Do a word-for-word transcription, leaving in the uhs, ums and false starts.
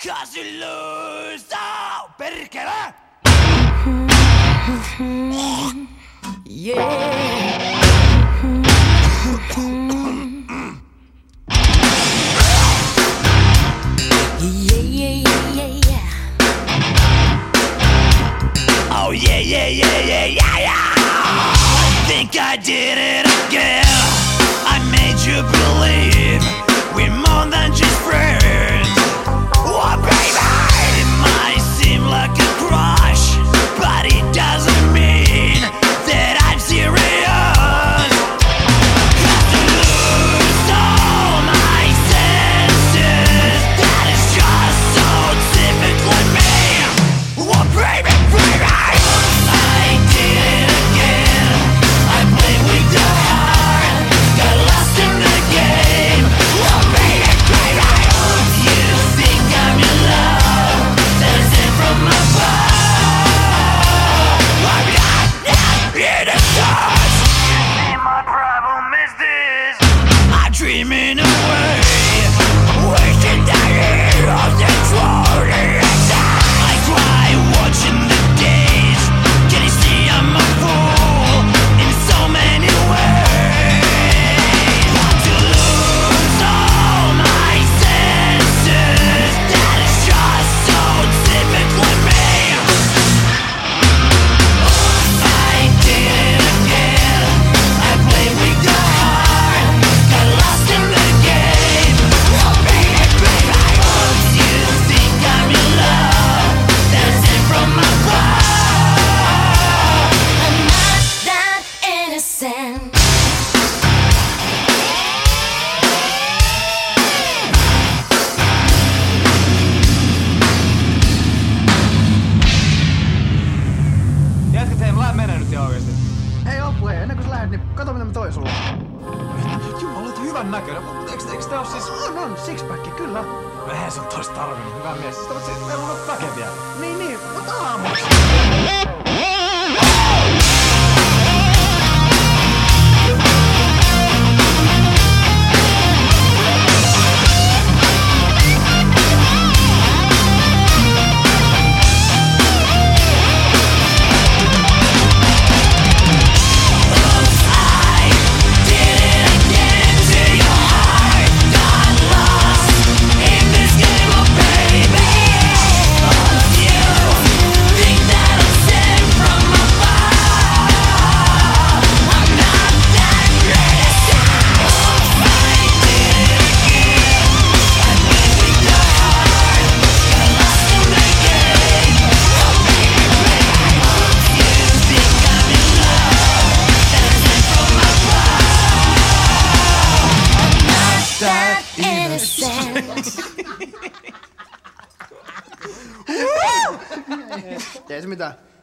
Cause you lose, oh, perkele! Yeah. Yeah, yeah, yeah, yeah. Oh yeah, yeah, yeah, yeah, yeah, yeah. I think I did it again. I made you believe we're more than just friends. Oh baby, it might seem like a crush, but it doesn't mean that I'm serious. Cause to lose all my senses, that is just so typically me. Oh baby, baby, I did it again. I played with the heart, got lost in the game. Oh baby, baby, you think I'm in love, dancing from afar. I'm not, not in a touch. And my problem is this, I'm dreaming away, wishing that it wasn't truly inside. I cry watching the days, can you see I'm a fool in so many ways? To lose all my senses, that is just so typically me. I did it again, I played with the heart, got lost in the game. Oh baby, baby, you think I'm in love, dancing from afar. I'm not that innocent. Jätkät, hei, mä menen nyt ihan oikeesti. Hei Oppu, hei, ennen kuin sä lähdet, niin kato mitä mä toin sulle. Jumala, olet hyvän näköinen, mutta eiks, eiks tää oo siis... On, on, sixpack, kyllä. No eihän sun tois tarvinnut, hyvä mies. Sitä mutta siis, meillä on noita väkeviä. Niin, niin, mutta aamuksi. That innocent. Ei se mitään.